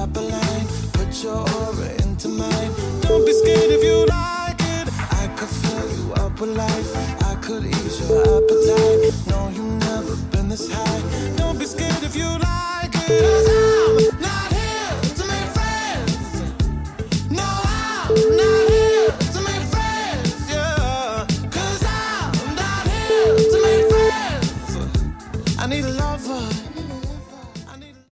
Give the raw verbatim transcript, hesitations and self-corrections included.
drop a line, put your aura into mine. Don't be scared if you like it. I could fill you up with life, I could ease your appetite. No, you've never been this high. Don't be scared if you like it. Cause I'm not here to make friends. No, I'm not here to make friends, yeah. Cause I'm not here to make friends. I need a lover,